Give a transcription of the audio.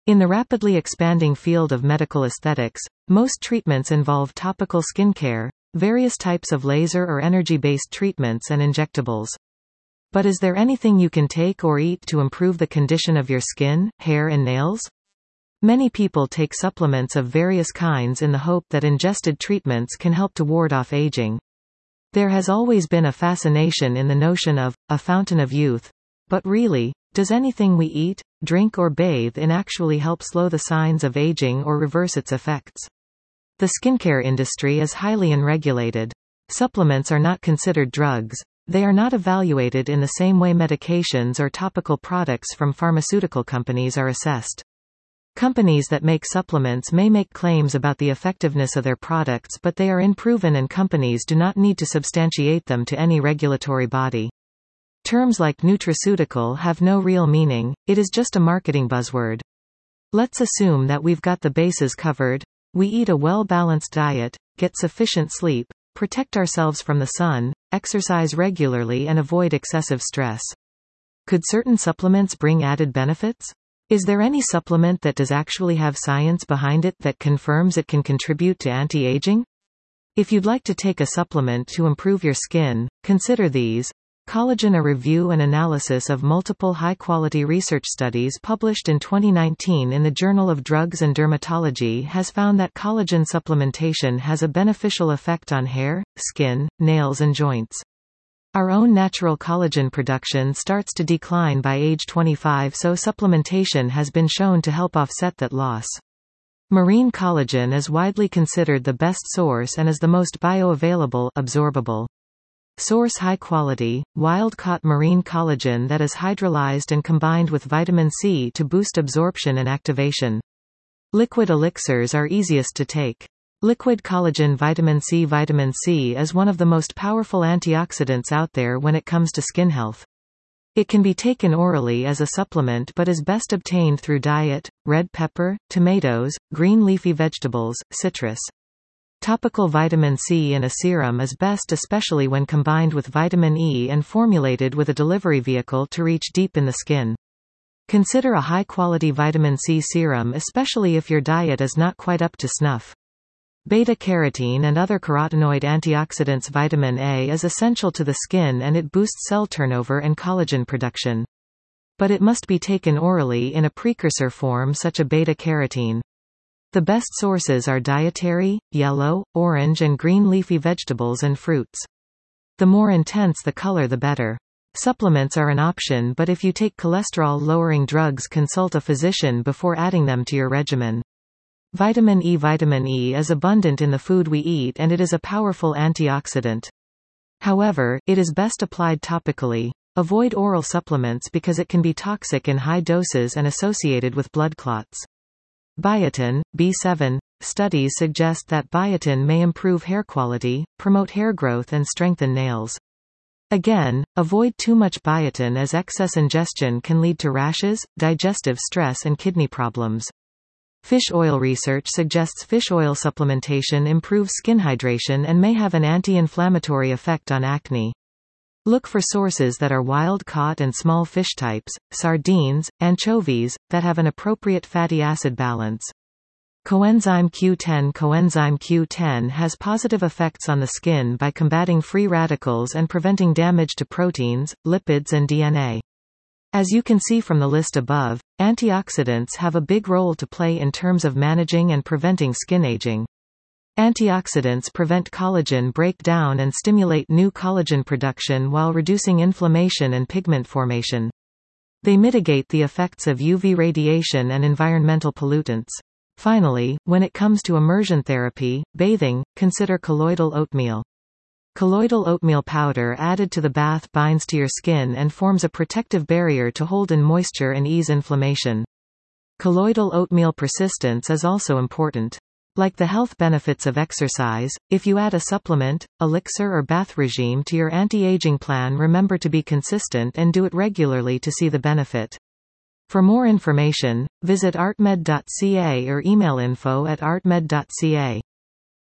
In the rapidly expanding field of medical aesthetics, most treatments involve topical skincare, various types of laser or energy-based treatments and injectables. But is there anything you can take or eat to improve the condition of your skin, hair and nails? Many people take supplements of various kinds in the hope that ingested treatments can help to ward off aging. There has always been a fascination in the notion of a fountain of youth. But really, does anything we eat, drink or bathe in actually help slow the signs of aging or reverse its effects? The skincare industry is highly unregulated. Supplements are not considered drugs. They are not evaluated in the same way medications or topical products from pharmaceutical companies are assessed. Companies that make supplements may make claims about the effectiveness of their products, but they are unproven and companies do not need to substantiate them to any regulatory body. Terms like nutraceutical have no real meaning, it is just a marketing buzzword. Let's assume that we've got the bases covered. We eat a well-balanced diet, get sufficient sleep, protect ourselves from the sun, exercise regularly and avoid excessive stress. Could certain supplements bring added benefits? Is there any supplement that does actually have science behind it that confirms it can contribute to anti-aging? If you'd like to take a supplement to improve your skin, consider these. Collagen. A review and analysis of multiple high-quality research studies published in 2019 in the Journal of Drugs and Dermatology has found that collagen supplementation has a beneficial effect on hair, skin, nails and joints. Our own natural collagen production starts to decline by age 25, so supplementation has been shown to help offset that loss. Marine collagen is widely considered the best source and is the most bioavailable, absorbable. Source: high-quality, wild-caught marine collagen that is hydrolyzed and combined with vitamin C to boost absorption and activation. Liquid elixirs are easiest to take. Liquid collagen. Vitamin C. Vitamin C is one of the most powerful antioxidants out there when it comes to skin health. It can be taken orally as a supplement but is best obtained through diet, red pepper, tomatoes, green leafy vegetables, citrus. Topical. Vitamin C in a serum is best, especially when combined with vitamin E and formulated with a delivery vehicle to reach deep in the skin. Consider a high-quality vitamin C serum, especially if your diet is not quite up to snuff. Beta-carotene and other carotenoid antioxidants. Vitamin A is essential to the skin and it boosts cell turnover and collagen production. But it must be taken orally in a precursor form such as beta-carotene. The best sources are dietary, yellow, orange and green leafy vegetables and fruits. The more intense the color the better. Supplements are an option, but if you take cholesterol-lowering drugs, consult a physician before adding them to your regimen. Vitamin E. Vitamin E is abundant in the food we eat and it is a powerful antioxidant. However, it is best applied topically. Avoid oral supplements because it can be toxic in high doses and associated with blood clots. Biotin, B7. Studies suggest that biotin may improve hair quality, promote hair growth and strengthen nails. Again, avoid too much biotin as excess ingestion can lead to rashes, digestive stress and kidney problems. Fish oil. Research suggests fish oil supplementation improves skin hydration and may have an anti-inflammatory effect on acne. Look for sources that are wild-caught and small fish types, sardines, anchovies, that have an appropriate fatty acid balance. Coenzyme Q10. Coenzyme Q10 has positive effects on the skin by combating free radicals and preventing damage to proteins, lipids and DNA. As you can see from the list above, antioxidants have a big role to play in terms of managing and preventing skin aging. Antioxidants prevent collagen breakdown and stimulate new collagen production while reducing inflammation and pigment formation. They mitigate the effects of UV radiation and environmental pollutants. Finally, when it comes to immersion therapy, bathing, consider colloidal oatmeal. Colloidal oatmeal powder added to the bath binds to your skin and forms a protective barrier to hold in moisture and ease inflammation. Colloidal oatmeal persistence is also important. Like the health benefits of exercise, if you add a supplement, elixir or bath regime to your anti-aging plan, remember to be consistent and do it regularly to see the benefit. For more information, visit artmed.ca or email info@artmed.ca.